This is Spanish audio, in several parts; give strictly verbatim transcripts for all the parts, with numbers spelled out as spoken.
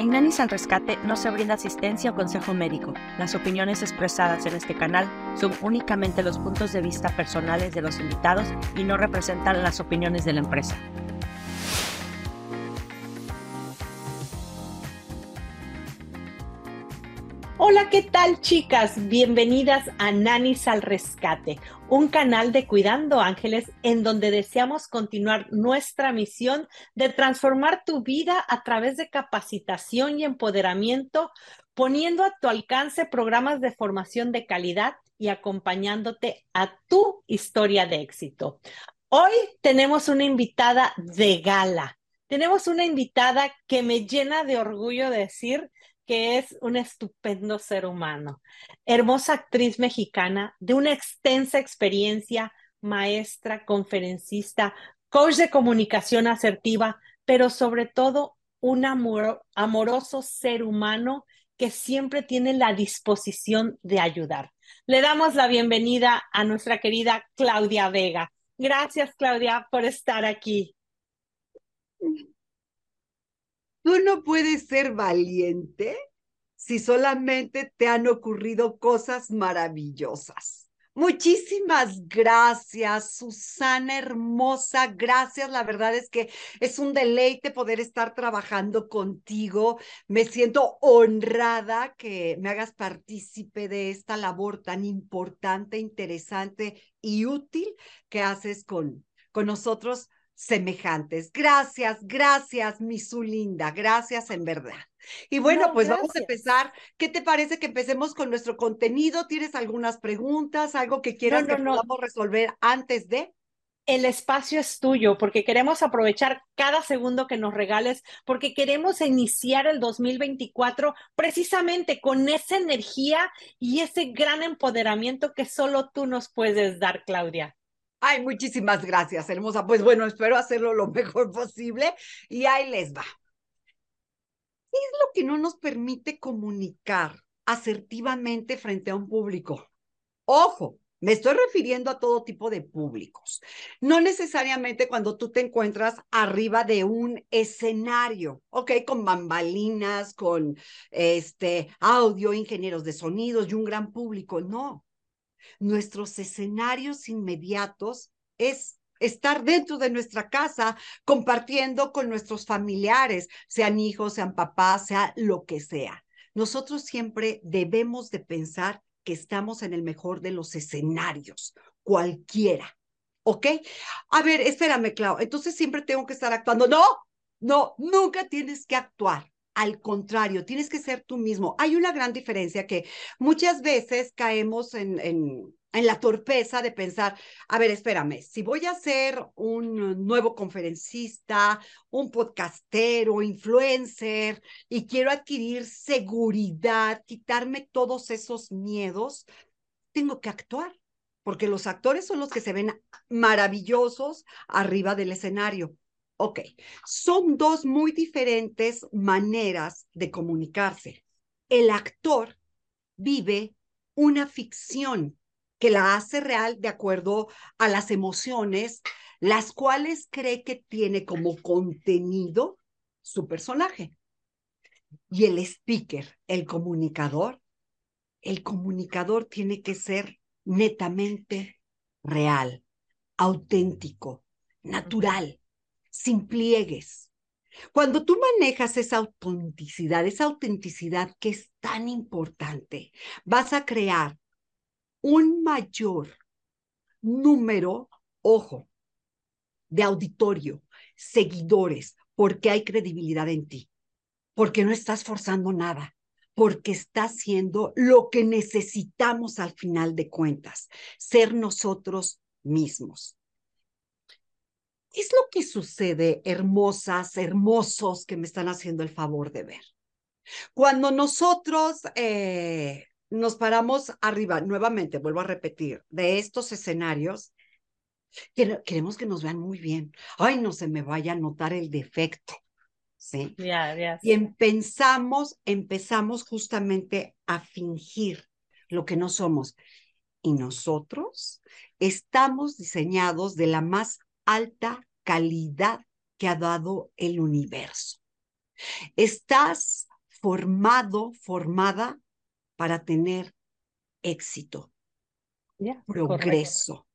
En Nanis al Rescate no se brinda asistencia o consejo médico. Las opiniones expresadas en este canal son únicamente los puntos de vista personales de los invitados y no representan las opiniones de la empresa. Hola, ¿qué tal, chicas? Bienvenidas a Nanis al Rescate, un canal de Cuidando Ángeles en donde deseamos continuar nuestra misión de transformar tu vida a través de capacitación y empoderamiento, poniendo a tu alcance programas de formación de calidad y acompañándote a tu historia de éxito. Hoy tenemos una invitada de gala. Tenemos una invitada que me llena de orgullo decir que es un estupendo ser humano. Hermosa actriz mexicana de una extensa experiencia, maestra, conferencista, coach de comunicación asertiva, pero sobre todo un amor, amoroso ser humano que siempre tiene la disposición de ayudar. Le damos la bienvenida a nuestra querida Claudia Vega. Gracias, Claudia, por estar aquí. Tú no puedes ser valiente si solamente te han ocurrido cosas maravillosas. Muchísimas gracias, Susana hermosa, gracias. La verdad es que es un deleite poder estar trabajando contigo. Me siento honrada que me hagas partícipe de esta labor tan importante, interesante y útil que haces con, con nosotros semejantes. Gracias, gracias, mi su linda, gracias en verdad. Y bueno, No, pues vamos a gracias. empezar. ¿Qué te parece que empecemos con nuestro contenido? ¿Tienes algunas preguntas, algo que quieras No, no, que no. podamos resolver antes de? El espacio es tuyo porque queremos aprovechar cada segundo que nos regales, porque queremos iniciar el dos mil veinticuatro precisamente con esa energía y ese gran empoderamiento que solo tú nos puedes dar, Claudia. Ay, muchísimas gracias, hermosa. Pues bueno, espero hacerlo lo mejor posible y ahí les va. ¿Qué es lo que no nos permite comunicar asertivamente frente a un público? Ojo, me estoy refiriendo a todo tipo de públicos. No necesariamente cuando tú te encuentras arriba de un escenario, ¿ok? Con bambalinas, con este audio, ingenieros de sonidos y un gran público. No. Nuestros escenarios inmediatos es estar dentro de nuestra casa, compartiendo con nuestros familiares, sean hijos, sean papás, sea lo que sea. Nosotros siempre debemos de pensar que estamos en el mejor de los escenarios, cualquiera, ¿ok? A ver, espérame, Clau, entonces siempre tengo que estar actuando. No, no, nunca tienes que actuar. Al contrario, tienes que ser tú mismo. Hay una gran diferencia que muchas veces caemos en, en, en la torpeza de pensar, a ver, espérame, si voy a ser un nuevo conferencista, un podcastero, influencer, y quiero adquirir seguridad, quitarme todos esos miedos, tengo que actuar, porque los actores son los que se ven maravillosos arriba del escenario. Ok, son dos muy diferentes maneras de comunicarse. El actor vive una ficción que la hace real de acuerdo a las emociones, las cuales cree que tiene como contenido su personaje. Y el speaker, el comunicador, el comunicador tiene que ser netamente real, auténtico, natural, sin pliegues. Cuando tú manejas esa autenticidad, esa autenticidad que es tan importante, vas a crear un mayor número, ojo, de auditorio, seguidores, porque hay credibilidad en ti, porque no estás forzando nada, porque estás haciendo lo que necesitamos al final de cuentas, ser nosotros mismos. Es lo que sucede, hermosas, hermosos que me están haciendo el favor de ver. Cuando nosotros eh, nos paramos arriba, nuevamente, vuelvo a repetir, de estos escenarios, queremos que nos vean muy bien. Ay, no se me vaya a notar el defecto, ¿sí? Yeah, yes. Y empezamos, empezamos justamente a fingir lo que no somos. Y nosotros estamos diseñados de la más alta calidad que ha dado el universo. Estás formado, formada para tener éxito, Yeah, progreso,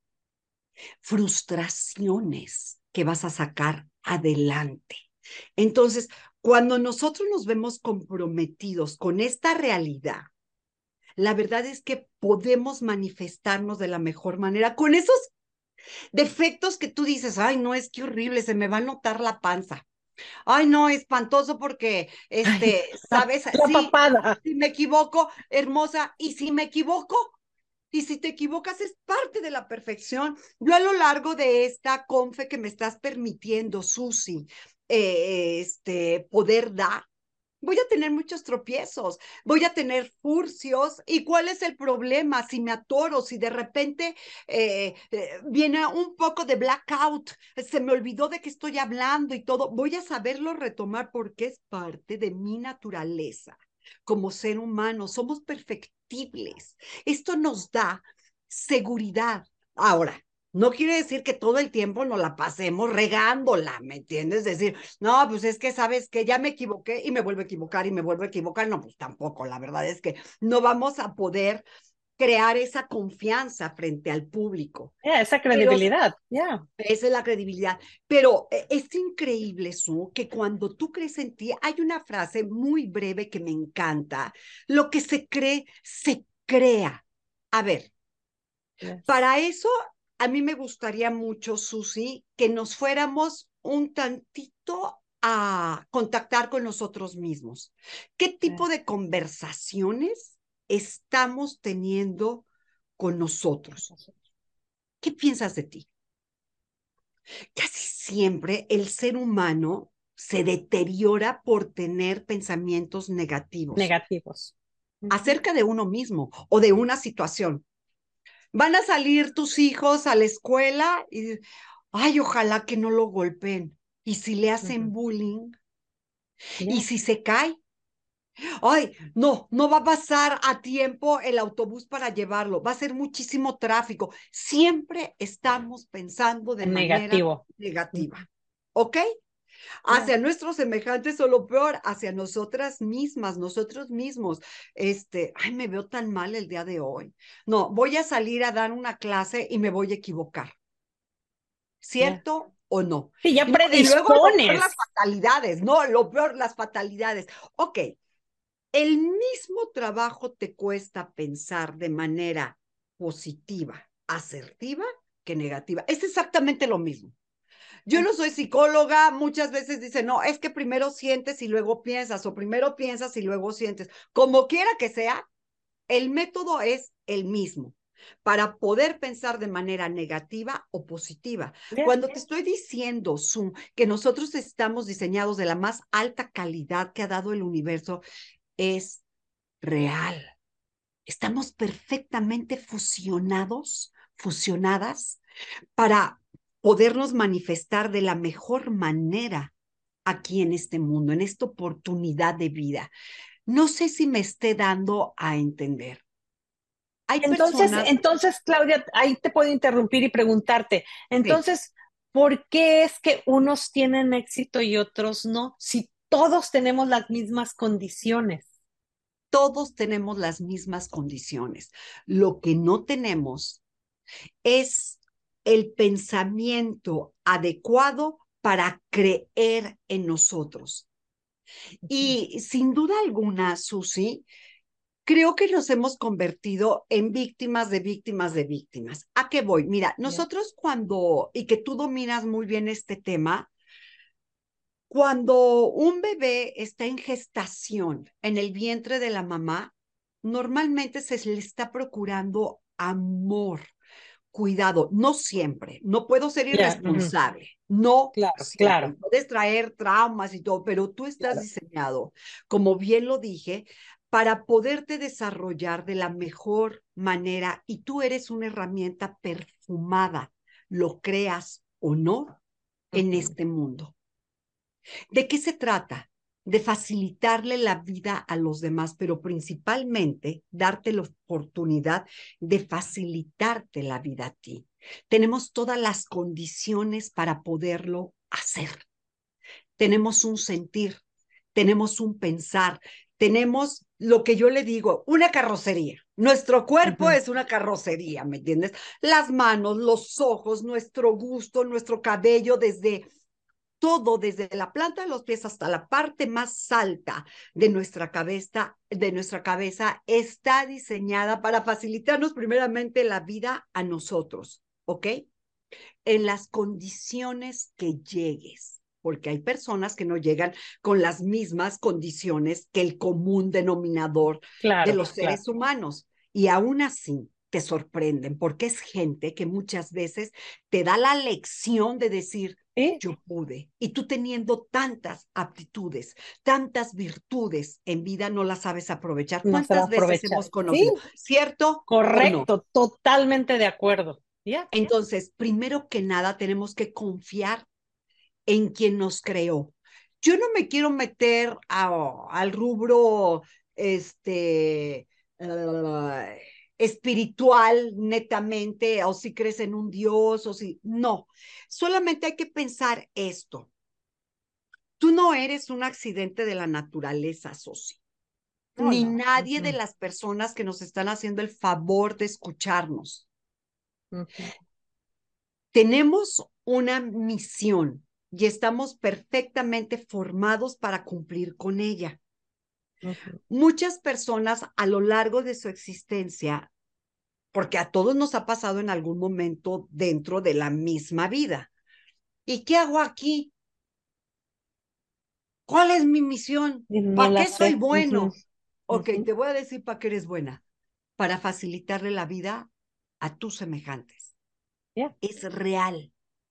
frustraciones que vas a sacar adelante. Entonces, cuando nosotros nos vemos comprometidos con esta realidad, la verdad es que podemos manifestarnos de la mejor manera con esos defectos que tú dices, ay, no, es que horrible, se me va a notar la panza. Ay, no, espantoso porque, Ay, este, sabes, la sí, papada. si me equivoco, hermosa, y si me equivoco, y si te equivocas es parte de la perfección. Yo a lo largo de esta confe que me estás permitiendo, Susi, eh, este, poder dar, voy a tener muchos tropiezos, voy a tener furcios. ¿Y cuál es el problema? Si me atoro, si de repente eh, eh, viene un poco de blackout, se me olvidó de qué estoy hablando y todo, voy a saberlo retomar porque es parte de mi naturaleza. Como ser humano, somos perfectibles. Esto nos da seguridad. Ahora, no quiere decir que todo el tiempo nos la pasemos regándola, ¿me entiendes? Decir, no, pues es que sabes que ya me equivoqué y me vuelvo a equivocar y me vuelvo a equivocar. No, pues tampoco, la verdad es que no vamos a poder crear esa confianza frente al público. Yeah, esa Pero credibilidad. Yeah. esa es la credibilidad. Pero es increíble, Su, que cuando tú crees en ti, hay una frase muy breve que me encanta. Lo que se cree, se crea. A ver, Yes. para eso, a mí me gustaría mucho, Susi, que nos fuéramos un tantito a contactar con nosotros mismos. ¿Qué tipo de conversaciones estamos teniendo con nosotros? ¿Qué piensas de ti? Casi siempre el ser humano se deteriora por tener pensamientos negativos Negativos. acerca de uno mismo o de una situación. Van a salir tus hijos a la escuela y, ay, ojalá que no lo golpeen. Y si le hacen Uh-huh. bullying, Yeah. y si se cae, ay, no, no va a pasar a tiempo el autobús para llevarlo, va a ser muchísimo tráfico. Siempre estamos pensando de En manera negativo. negativa, Uh-huh. ¿ok? Hacia Yeah. nuestros semejantes o lo peor, hacia nosotras mismas, nosotros mismos. Este, ay, me veo tan mal el día de hoy. No, voy a salir a dar una clase y me voy a equivocar. Yeah. ¿Cierto o no? Sí, ya Y, no, y luego lo peor, las predispones. fatalidades, no, lo peor, las fatalidades. Ok, el mismo trabajo te cuesta pensar de manera positiva, asertiva, que negativa. Es exactamente lo mismo. Yo no soy psicóloga, muchas veces dicen, no, es que primero sientes y luego piensas, o primero piensas y luego sientes. Como quiera que sea, el método es el mismo para poder pensar de manera negativa o positiva. Yeah. Cuando te estoy diciendo, Zoom, que nosotros estamos diseñados de la más alta calidad que ha dado el universo, es real. Estamos perfectamente fusionados, fusionadas para podernos manifestar de la mejor manera aquí en este mundo, en esta oportunidad de vida. No sé si me esté dando a entender. Hay Entonces, personas, entonces, Claudia, ahí te puedo interrumpir y preguntarte, sí, entonces, ¿por qué es que unos tienen éxito y otros no? Si todos tenemos las mismas condiciones. todos tenemos las mismas condiciones. Lo que no tenemos es el pensamiento adecuado para creer en nosotros. Y sin duda alguna, Susi, creo que nos hemos convertido en víctimas de víctimas de víctimas. ¿A qué voy? Mira, Yeah. nosotros cuando, y que tú dominas muy bien este tema, cuando un bebé está en gestación en el vientre de la mamá, normalmente se le está procurando amor, cuidado, no siempre, no puedo ser Yeah. Uh-huh. irresponsable, no Claro, siempre, claro, puedes traer traumas y todo, pero tú estás claro. diseñado, como bien lo dije, para poderte desarrollar de la mejor manera y tú eres una herramienta perfumada, lo creas o no, en Uh-huh. este mundo. ¿De qué se trata? De facilitarle la vida a los demás, pero principalmente darte la oportunidad de facilitarte la vida a ti. Tenemos todas las condiciones para poderlo hacer. Tenemos un sentir, tenemos un pensar, tenemos lo que yo le digo, una carrocería. Nuestro cuerpo uh-huh. es una carrocería, ¿me entiendes? Las manos, los ojos, nuestro gusto, nuestro cabello, desde todo, desde la planta de los pies hasta la parte más alta de nuestra cabeza, de nuestra cabeza, está diseñada para facilitarnos primeramente la vida a nosotros, ¿ok? En las condiciones que llegues, porque hay personas que no llegan con las mismas condiciones que el común denominador claro, de los seres claro. humanos. Y aún así te sorprenden, porque es gente que muchas veces te da la lección de decir, ¿Eh? yo pude. Y tú teniendo tantas aptitudes, tantas virtudes en vida, no las sabes aprovechar. ¿Cuántas no veces hemos conocido? ¿Sí? ¿Cierto? Correcto, no? Totalmente de acuerdo. Yeah. Entonces, primero que nada, tenemos que confiar en quien nos creó. Yo no me quiero meter a, al rubro este, uh, espiritual netamente, o si crees en un Dios, o si... No, solamente hay que pensar esto. Tú no eres un accidente de la naturaleza, Sosi. No, ni no. nadie uh-huh. de las personas que nos están haciendo el favor de escucharnos. Uh-huh. Tenemos una misión y estamos perfectamente formados para cumplir con ella. Uh-huh. Muchas personas a lo largo de su existencia, porque a todos nos ha pasado en algún momento dentro de la misma vida. ¿Y qué hago aquí? ¿Cuál es mi misión? No ¿Para qué sé. soy bueno? Uh-huh. Ok, uh-huh. te voy a decir para qué eres buena. Para facilitarle la vida a tus semejantes. Yeah. Es real.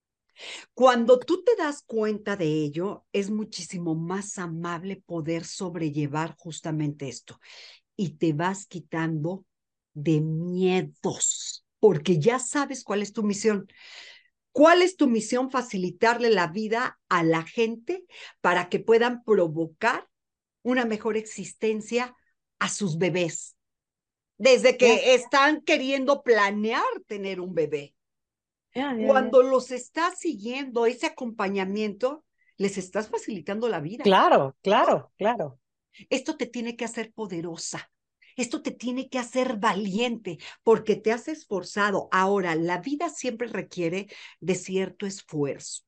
Cuando tú te das cuenta de ello, es muchísimo más amable poder sobrellevar justamente esto. Y te vas quitando de miedos, porque ya sabes cuál es tu misión. ¿Cuál es tu misión? Facilitarle la vida a la gente para que puedan provocar una mejor existencia a sus bebés. Desde que yeah. están queriendo planear tener un bebé. Yeah, yeah, Cuando yeah. los estás siguiendo, ese acompañamiento, les estás facilitando la vida. Claro, claro, claro. Esto te tiene que hacer poderosa. Esto te tiene que hacer valiente, porque te has esforzado. Ahora, la vida siempre requiere de cierto esfuerzo.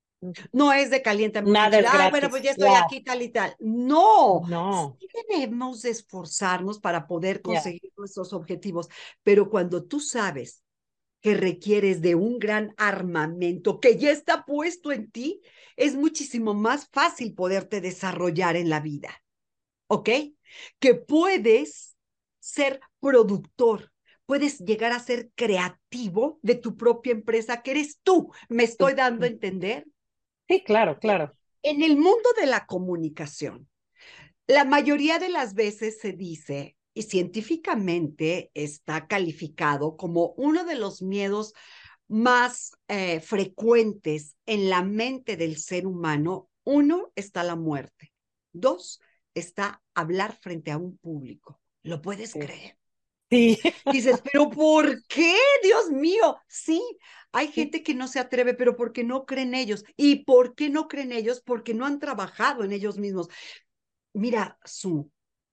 No es de calientamiento. Nada es gratis. Bueno, pues ya estoy yeah. aquí tal y tal. No, no. Sí debemos de esforzarnos para poder conseguir yeah. nuestros objetivos. Pero cuando tú sabes que requieres de un gran armamento que ya está puesto en ti, es muchísimo más fácil poderte desarrollar en la vida, ¿ok? Que puedes ser productor, puedes llegar a ser creativo de tu propia empresa, que eres tú. ¿Me estoy dando a entender? Sí, claro, claro. En el mundo de la comunicación, la mayoría de las veces se dice, y científicamente está calificado como uno de los miedos más eh, frecuentes en la mente del ser humano. Uno, está la muerte. Dos, está hablar frente a un público. ¿Lo puedes sí. creer? Sí. Dices, ¿pero por qué? Dios mío. Sí, hay gente que no se atreve, pero porque no creen ellos. ¿Y por qué no creen ellos? Porque no han trabajado en ellos mismos. Mira, Su,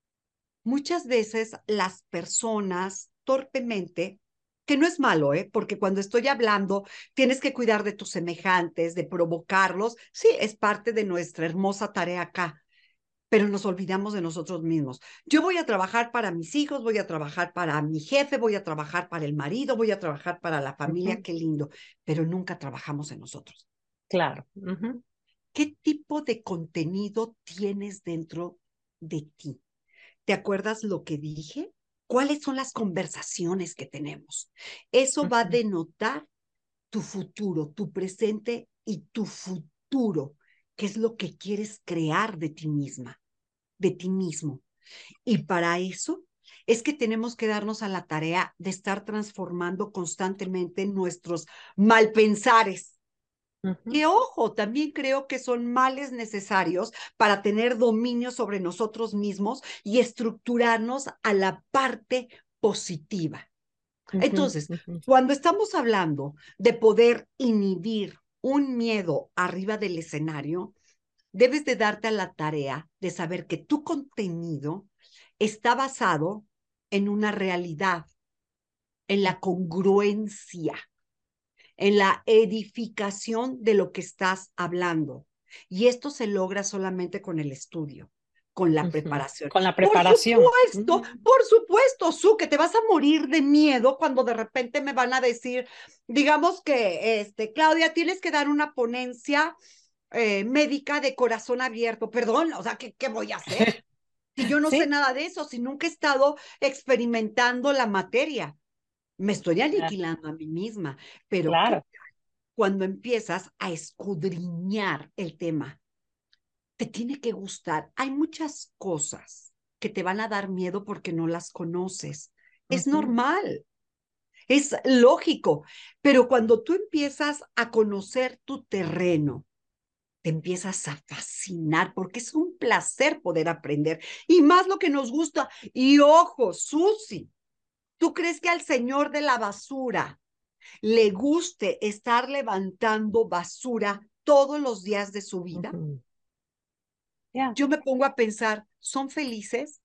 muchas veces las personas torpemente, que no es malo, ¿eh? Porque cuando estoy hablando, tienes que cuidar de tus semejantes, de provocarlos. Sí, es parte de nuestra hermosa tarea acá, pero nos olvidamos de nosotros mismos. Yo voy a trabajar para mis hijos, voy a trabajar para mi jefe, voy a trabajar para el marido, voy a trabajar para la familia, uh-huh. qué lindo, pero nunca trabajamos en nosotros. Claro. Uh-huh. ¿Qué tipo de contenido tienes dentro de ti? ¿Te acuerdas lo que dije? ¿Cuáles son las conversaciones que tenemos? Eso uh-huh. va a denotar tu futuro, tu presente y tu futuro, que es lo que quieres crear de ti misma, de ti mismo. Y para eso es que tenemos que darnos a la tarea de estar transformando constantemente nuestros malpensares. Uh-huh. Que ojo, también creo que son males necesarios para tener dominio sobre nosotros mismos y estructurarnos a la parte positiva. Uh-huh. Entonces, uh-huh. cuando estamos hablando de poder inhibir un miedo arriba del escenario, debes de darte a la tarea de saber que tu contenido está basado en una realidad, en la congruencia, en la edificación de lo que estás hablando. Y esto se logra solamente con el estudio, con la Uh-huh. preparación. Con la preparación. Por supuesto, Uh-huh. por supuesto, Su, que te vas a morir de miedo cuando de repente me van a decir, digamos que, este, Claudia, tienes que dar una ponencia eh, médica de corazón abierto. Perdón, o sea, ¿qué, qué voy a hacer? Si yo no ¿Sí? sé nada de eso, si nunca he estado experimentando la materia. Me estoy aniquilando a mí misma, pero claro. ¿qué? Cuando empiezas a escudriñar el tema, te tiene que gustar. Hay muchas cosas que te van a dar miedo porque no las conoces. Es Uh-huh. normal, es lógico, pero cuando tú empiezas a conocer tu terreno, te empiezas a fascinar porque es un placer poder aprender y más lo que nos gusta. Y ojo, Susi, ¿tú crees que al señor de la basura le guste estar levantando basura todos los días de su vida? Uh-huh. Yeah. Yo me pongo a pensar, ¿son felices?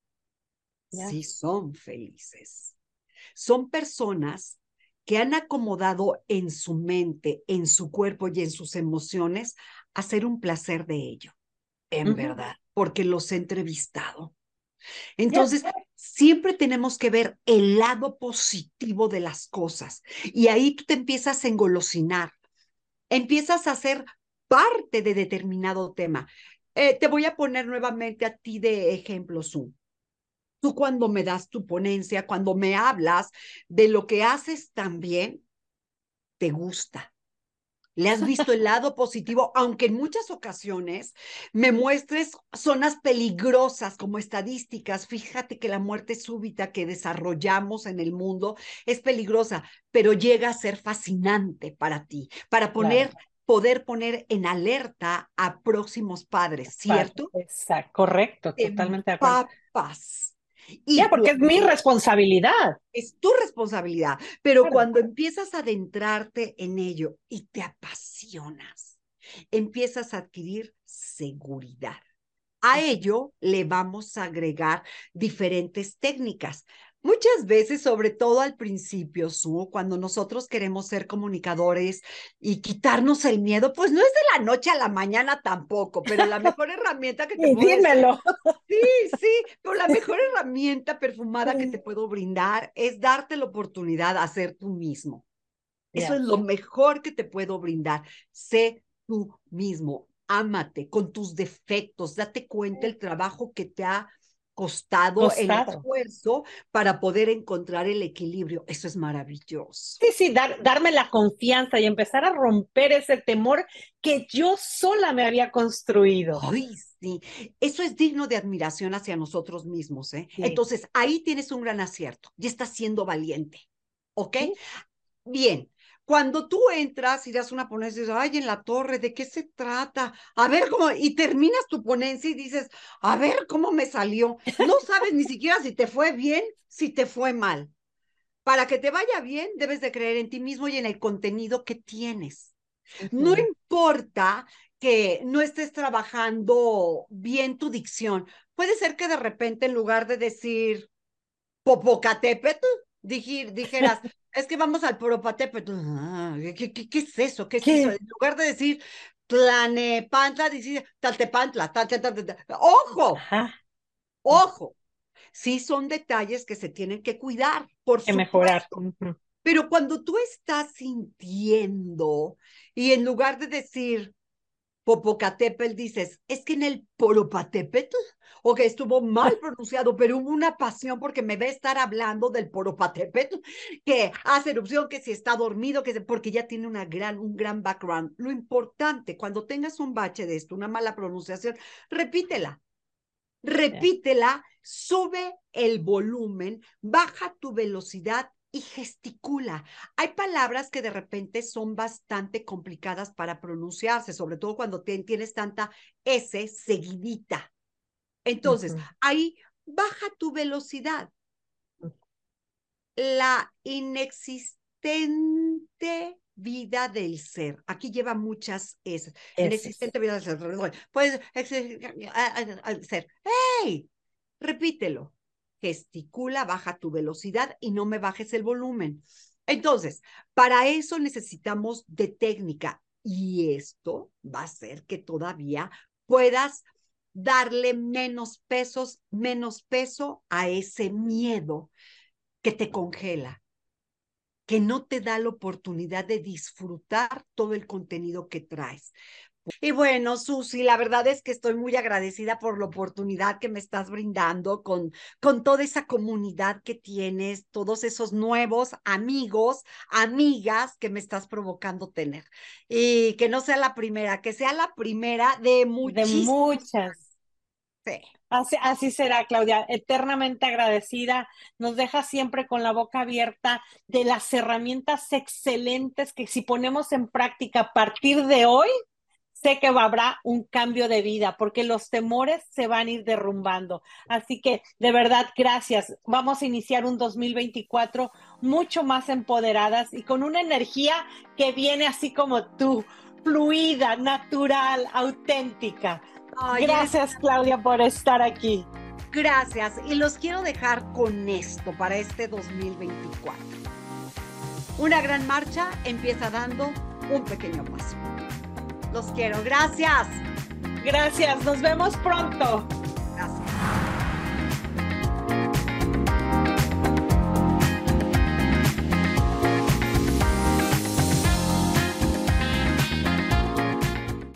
Yeah. Sí, son felices. Son personas que han acomodado en su mente, en su cuerpo y en sus emociones hacer un placer de ello, en Uh-huh. verdad, porque los he entrevistado. Entonces, yeah. siempre tenemos que ver el lado positivo de las cosas y ahí tú te empiezas a engolosinar, empiezas a ser parte de determinado tema. Eh, te voy a poner nuevamente a ti de ejemplo, Su. Tú cuando me das tu ponencia, cuando me hablas de lo que haces también, te gusta. Le has visto el lado positivo, aunque en muchas ocasiones me muestres zonas peligrosas como estadísticas. Fíjate que la muerte súbita que desarrollamos en el mundo es peligrosa, pero llega a ser fascinante para ti, para poner, claro. poder poner en alerta a próximos padres, ¿cierto? Exacto, correcto, totalmente de acuerdo. Papas. Y ya, porque es mi responsabilidad. Es tu responsabilidad, pero claro. cuando empiezas a adentrarte en ello y te apasionas, empiezas a adquirir seguridad. A ello le vamos a agregar diferentes técnicas. Muchas veces, sobre todo al principio, Su, cuando nosotros queremos ser comunicadores y quitarnos el miedo, pues no es de la noche a la mañana tampoco, pero la mejor herramienta que te sí, puedo dímelo. decir, sí, sí, pero la mejor herramienta perfumada que te puedo brindar es darte la oportunidad de ser tú mismo. Eso yes. es lo mejor que te puedo brindar. Sé tú mismo. Ámate con tus defectos, date cuenta el trabajo que te ha costado, costado. el esfuerzo para poder encontrar el equilibrio. Eso es maravilloso. Sí, sí, dar, darme la confianza y empezar a romper ese temor que yo sola me había construido. Ay, sí, eso es digno de admiración hacia nosotros mismos, ¿eh? Sí. Entonces, ahí tienes un gran acierto y estás siendo valiente, ¿ok? ¿Sí? Bien. Cuando tú entras y das una ponencia y dices, ay, en la torre, ¿de qué se trata? A ver cómo, y terminas tu ponencia y dices, a ver cómo me salió. No sabes ni siquiera si te fue bien, si te fue mal. Para que te vaya bien, debes de creer en ti mismo y en el contenido que tienes. Uh-huh. No importa que no estés trabajando bien tu dicción. Puede ser que de repente en lugar de decir Popocatépetl, dijeras, es que vamos al Popocatépetl. Ah, ¿qué, qué, ¿Qué es eso? ¿Qué es ¿Qué? eso? En lugar de decir Tlanepantla, dices Taltepantla. Taltepantla. ¡Ojo! Ajá. ¡Ojo! Sí son detalles que se tienen que cuidar, por que supuesto. mejorar. Uh-huh. Pero cuando tú estás sintiendo y en lugar de decir Popocatépetl dices, es que en el Poropatépetl, o que estuvo mal pronunciado, pero hubo una pasión porque me va a estar hablando del Poropatépetl, que hace erupción, que si está dormido, que se, porque ya tiene una gran, un gran background. Lo importante, cuando tengas un bache de esto, una mala pronunciación, repítela. Repítela, sube el volumen, baja tu velocidad y gesticula. Hay palabras que de repente son bastante complicadas para pronunciarse, sobre todo cuando te, tienes tanta S seguidita. Entonces, uh-huh. ahí baja tu velocidad. La inexistente vida del ser. Aquí lleva muchas esas. Ese. Inexistente vida del ser. Puedes al ser. ¡Hey! Repítelo. Gesticula, baja tu velocidad y no me bajes el volumen. Entonces, para eso necesitamos de técnica. Y esto va a hacer que todavía puedas darle menos pesos, menos peso a ese miedo que te congela, que no te da la oportunidad de disfrutar todo el contenido que traes. Y bueno, Susi, la verdad es que estoy muy agradecida por la oportunidad que me estás brindando con, con toda esa comunidad que tienes, todos esos nuevos amigos, amigas que me estás provocando tener. Y que no sea la primera, que sea la primera de muchísimas. De muchas. Sí. Así, así será, Claudia, eternamente agradecida. Nos deja siempre con la boca abierta de las herramientas excelentes que si ponemos en práctica a partir de hoy, sé que habrá un cambio de vida porque los temores se van a ir derrumbando. Así que, de verdad, gracias. Vamos a iniciar un dos mil veinticuatro mucho más empoderadas y con una energía que viene así como tú, fluida, natural, auténtica. Ay, gracias, eres... Claudia, por estar aquí. Gracias. Y los quiero dejar con esto para este dos mil veinticuatro. Una gran marcha empieza dando un pequeño paso. Los quiero. Gracias. Gracias. Nos vemos pronto.